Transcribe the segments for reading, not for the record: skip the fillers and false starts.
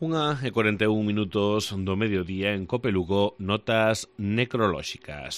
1:41 do mediodía en Cope Lugo, notas necrolóxicas.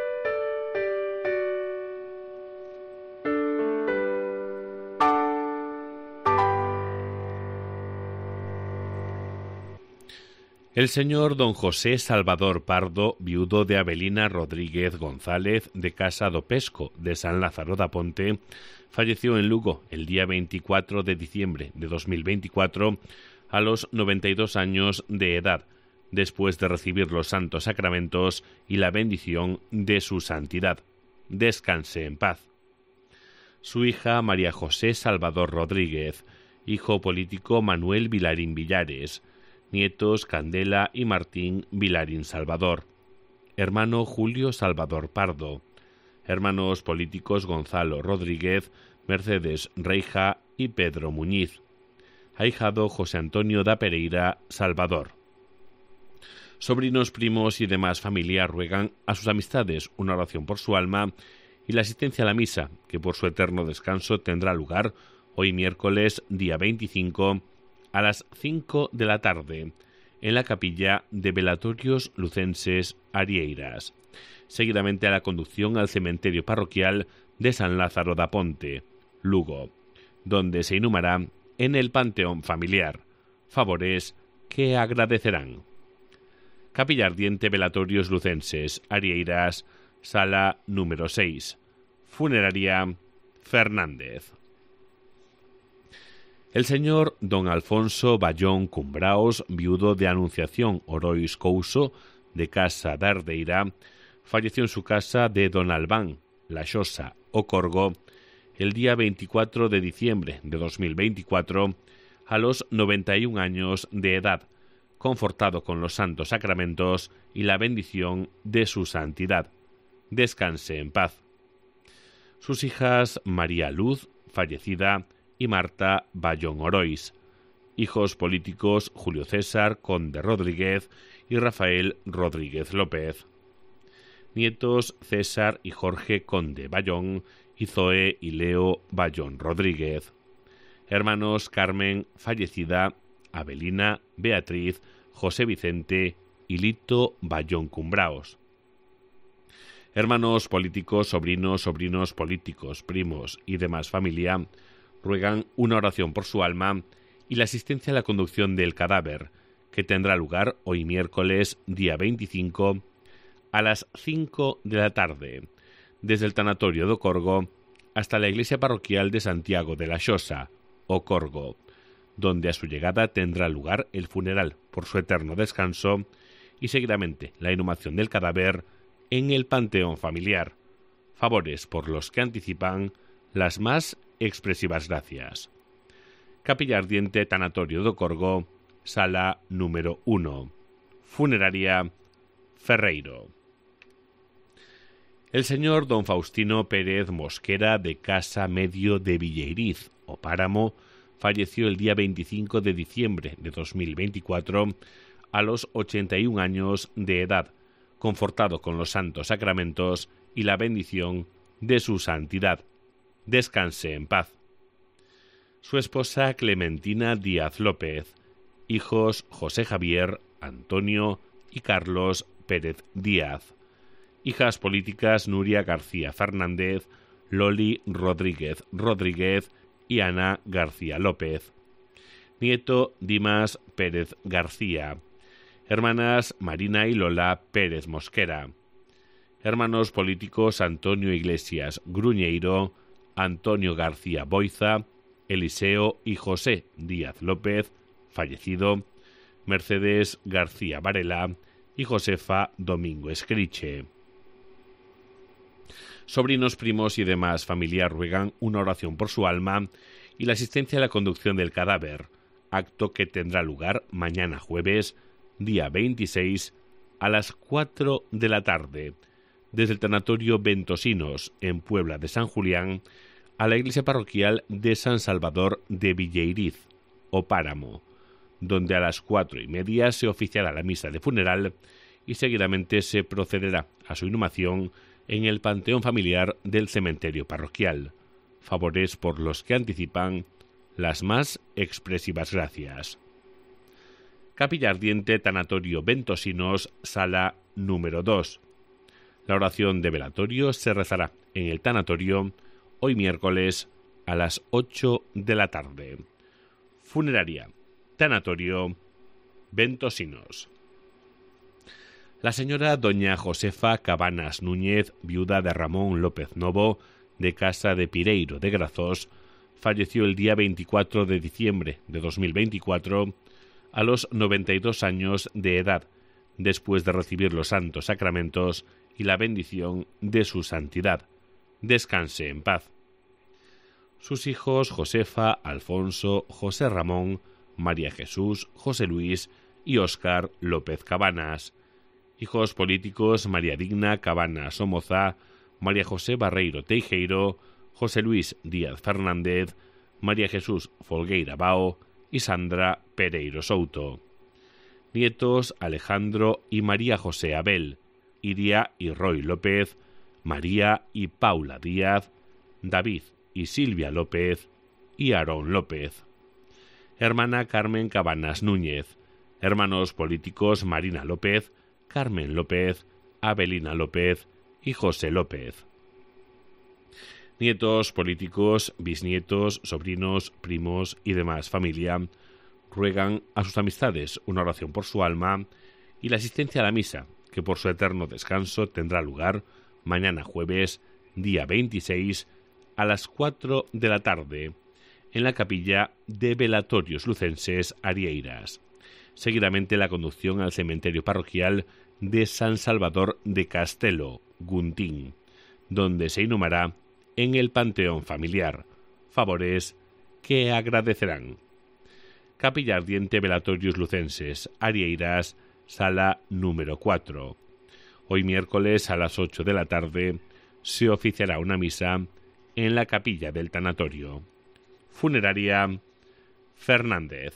El señor don José Salvador Pardo, viudo de Avelina Rodríguez González, de Casa do Pesco, de San Lázaro da Ponte, falleció en Lugo el día 24 de diciembre de 2024 a los 92 años de edad, después de recibir los santos sacramentos y la bendición de su santidad. Descanse en paz. Su hija María José Salvador Rodríguez, hijo político Manuel Vilarín Villares, nietos Candela y Martín Vilarín Salvador, hermano Julio Salvador Pardo, hermanos políticos Gonzalo Rodríguez, Mercedes Reija y Pedro Muñiz, ahijado José Antonio da Pereira Salvador. Sobrinos, primos y demás familia ruegan a sus amistades una oración por su alma y la asistencia a la misa, que por su eterno descanso tendrá lugar hoy miércoles día 25 a las 5 de la tarde, en la capilla de Velatorios Lucenses Arieiras, seguidamente a la conducción al cementerio parroquial de San Lázaro da Ponte, Lugo, donde se inhumará en el panteón familiar, favores que agradecerán. Capilla Ardiente Velatorios Lucenses Arieiras, sala número 6, funeraria Fernández. El señor don Alfonso Bayón Cumbraos, viudo de Anunciación Orois Couso, de Casa da Ardeira, falleció en su casa de Don Albán, La Xosa, o Corgo, el día 24 de diciembre de 2024, a los 91 años de edad, confortado con los santos sacramentos y la bendición de su santidad. Descanse en paz. Sus hijas María Luz, fallecida, y Marta Bayón Orois, hijos políticos Julio César Conde Rodríguez y Rafael Rodríguez López, nietos César y Jorge Conde Bayón y Zoe y Leo Bayón Rodríguez, hermanos Carmen, fallecida, Avelina, Beatriz, José Vicente y Lito Bayón Cumbraos, hermanos políticos, sobrinos políticos, primos y demás familia ruegan una oración por su alma y la asistencia a la conducción del cadáver, que tendrá lugar hoy miércoles día 25 a las 5 de la tarde, desde el tanatorio do Corgo hasta la iglesia parroquial de Santiago de la Xosa, o Corgo, donde a su llegada tendrá lugar el funeral por su eterno descanso y seguidamente la inhumación del cadáver en el panteón familiar, favores por los que anticipan las más expresivas gracias. Capilla Ardiente Tanatorio do Corgo, sala número 1, funeraria Ferreiro. El señor don Faustino Pérez Mosquera, de Casa Medio de Villeiriz, o Páramo, falleció el día 25 de diciembre de 2024 a los 81 años de edad, confortado con los santos sacramentos y la bendición de su santidad. Descanse en paz. Su esposa Clementina Díaz López, hijos José Javier, Antonio y Carlos Pérez Díaz, hijas políticas Nuria García Fernández, Loli Rodríguez Rodríguez y Ana García López, nieto Dimas Pérez García, hermanas Marina y Lola Pérez Mosquera, hermanos políticos Antonio Iglesias Gruñeiro, Antonio García Boiza, Eliseo y José Díaz López, fallecido, Mercedes García Varela y Josefa Domingo Escriche. Sobrinos, primos y demás familia ruegan una oración por su alma y la asistencia a la conducción del cadáver, acto que tendrá lugar mañana jueves, día 26, a las 4 de la tarde, desde el tanatorio Ventosinos, en Puebla de San Julián, a la iglesia parroquial de San Salvador de Villeiriz, o Páramo, donde a las 4:30 se oficiará la misa de funeral y seguidamente se procederá a su inhumación en el panteón familiar del cementerio parroquial, favores por los que anticipan las más expresivas gracias. Capilla Ardiente, Tanatorio Ventosinos, sala número 2. La oración de velatorio se rezará en el tanatorio hoy miércoles a las 8 de la tarde. Funeraria, Tanatorio Ventosinos. La señora doña Josefa Cabanas Núñez, viuda de Ramón López Novo, de Casa de Pireiro de Grazós, falleció el día 24 de diciembre de 2024 a los 92 años de edad, después de recibir los santos sacramentos y la bendición de su santidad. Descanse en paz. Sus hijos Josefa, Alfonso, José Ramón, María Jesús, José Luis y Óscar López Cabanas. Hijos políticos María Digna Cabanas Somoza, María José Barreiro Teijeiro, José Luis Díaz Fernández, María Jesús Folgueira Bao y Sandra Pereiro Souto. Nietos Alejandro y María José Abel, Iria y Roy López, María y Paula Díaz, David y Silvia López y Aarón López. Hermana Carmen Cabanas Núñez. Hermanos políticos Marina López, Carmen López, Abelina López y José López. Nietos políticos, bisnietos, sobrinos, primos y demás familia ruegan a sus amistades una oración por su alma y la asistencia a la misa, que por su eterno descanso tendrá lugar mañana jueves, día 26, a las 4 de la tarde, en la capilla de Velatorios Lucenses Arieiras. Seguidamente la conducción al cementerio parroquial de San Salvador de Castelo, Guntín, donde se inhumará en el panteón familiar, favores que agradecerán. Capilla Ardiente Velatorios Lucenses Arieiras, sala número 4. Hoy miércoles a las 8 de la tarde se oficiará una misa en la capilla del tanatorio. Funeraria Fernández.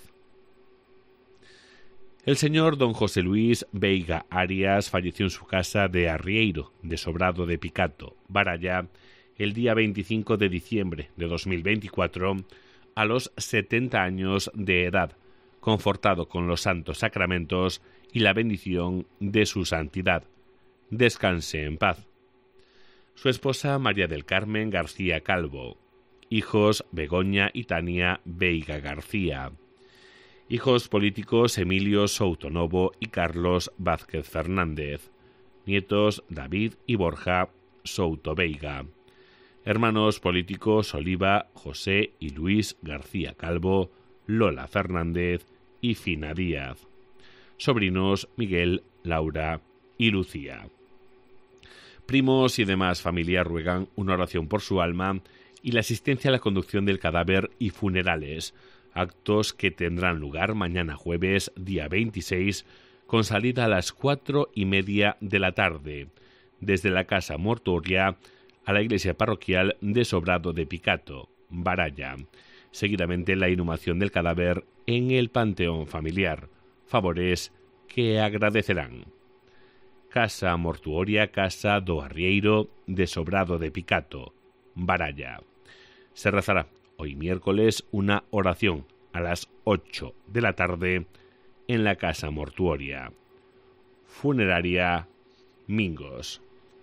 El señor don José Luis Veiga Arias falleció en su casa de Arrieiro, de Sobrado de Picato, Baralla, el día 25 de diciembre de 2024, a los 70 años de edad, confortado con los santos sacramentos y la bendición de su santidad. Descanse en paz. Su esposa María del Carmen García Calvo. Hijos Begoña y Tania Veiga García. Hijos políticos Emilio Souto Novo y Carlos Vázquez Fernández. Nietos David y Borja Souto Veiga. Hermanos políticos Oliva, José y Luis García Calvo, Lola Fernández y Fina Díaz. Sobrinos Miguel, Laura y Lucía. Primos y demás familia ruegan una oración por su alma y la asistencia a la conducción del cadáver y funerales, actos que tendrán lugar mañana jueves, día 26, con salida a las 4:30 de la tarde, desde la casa mortuoria a la iglesia parroquial de Sobrado de Picato, Baralla. Seguidamente la inhumación del cadáver en el panteón familiar, favores que agradecerán. Casa mortuoria Casa do Arrieiro de Sobrado de Picato, Baralla. Se rezará hoy miércoles una oración a las 8 de la tarde en la casa mortuoria. Funeraria Mingos.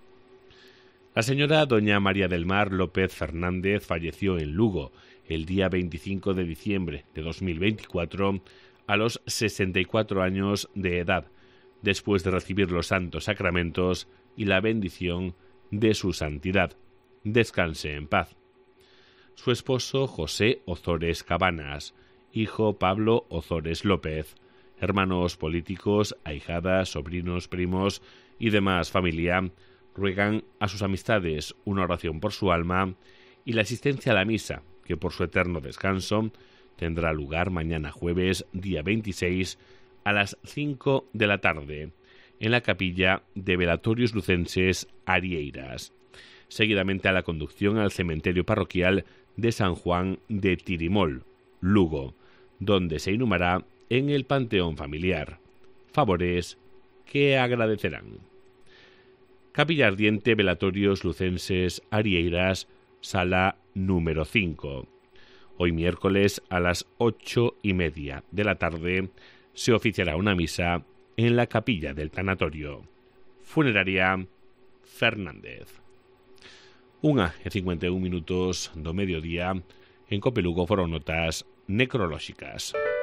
La señora doña María del Mar López Fernández falleció en Lugo el día 25 de diciembre de 2024 a los 64 años de edad, después de recibir los santos sacramentos y la bendición de su santidad. Descanse en paz. Su esposo José Ozores Cabanas, hijo Pablo Ozores López, hermanos políticos, ahijadas, sobrinos, primos y demás familia, ruegan a sus amistades una oración por su alma y la asistencia a la misa, que por su eterno descanso tendrá lugar mañana jueves, día 26, a las 5 de la tarde, en la capilla de Velatorios Lucenses Arieiras. Seguidamente a la conducción al cementerio parroquial de San Juan de Tirimol, Lugo, donde se inhumará en el panteón familiar. Favores que agradecerán. Capilla Ardiente Velatorios Lucenses Arieiras, sala número 5. Hoy miércoles a las 8:30 de la tarde se oficiará una misa en la capilla del tanatorio. Funeraria Fernández. 1:51 do mediodía. En Copelugo foron notas necrolóxicas.